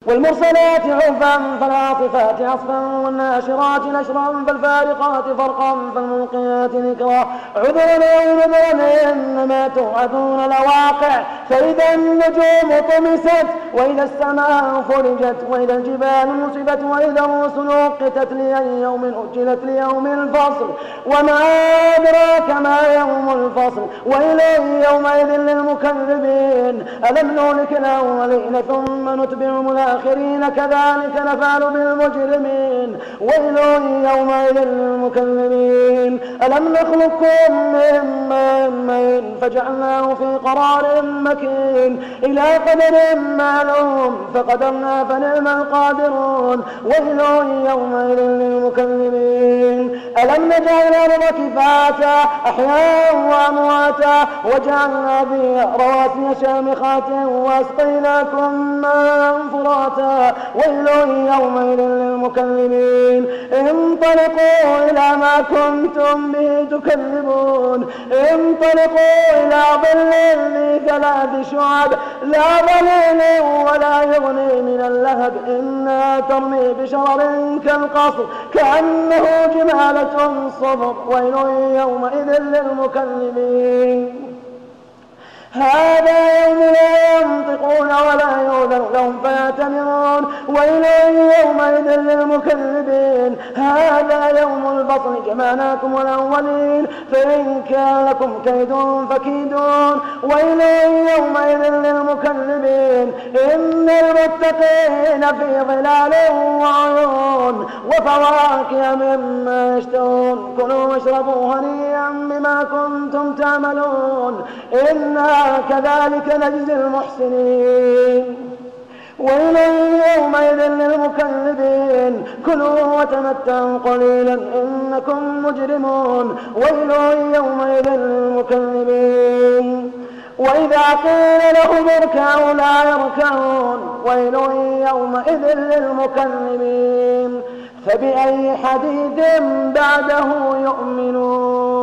والمرسلات عرفا فالعاصفات عصفا والناشرات نشرا فالفارقات فرقا فالملقيات ذكرا عذرا أو نذرا إنما توعدون لواقع فإذا النجوم طمست وإذا السماء فرجت وإذا الجبال نصبت وإذا الرسل أقتت لأي يوم أجلت ليوم الفصل وما أدراك ما يوم الفصل ويل يومئذ للمكذبين ألم نهلك الأولين ثم نتبعهم الآخرين كذلك نفعل بالمجرمين ويل يومئذ للمكذبين ألم نخلقكم من ماء فجعلناه في قرار مكين إلى قدر معلوم فقدرنا فنعم القادرون ويل يومئذ للمكذبين ألم نجعل الأرض كفاتا أحياء وأمواتا وجعلنا فيها رواسي شامخات وأسقيناكم ماء فراتا ويل يومئذ للمكذبين انطلقوا إلى ما كنتم به تكذبون انطلقوا إلى ظل ذي 3 شعب لا ظليل ولا يغني من اللهب إنها ترمي بشرر كالقصر كأنه جمالة صفر ويل يومئذ للمكذبين هذا يوم لا ينطقون ولا يؤذن لهم فيعتمرون ويل يومئذ للمكذبين هذا يوم الفصل جمعناكم والأولين فإن كان لكم كيد فكيدون ويل يومئذ للمكذبين إن المتقين في ظلال وعيون وفواكه مما يشتهون كلوا واشربوا هنيئا بما كنتم تعملون إنا كذلك نجزي المحسنين ويل يومئذ للمكذبين كلوا وتمتعوا قليلا إنكم مجرمون ويل يومئذ للمكذبين وإذا قيل لهم اركعوا لا يركعون ويل يومئذ للمكذبين فبأي حديث بعده يؤمنون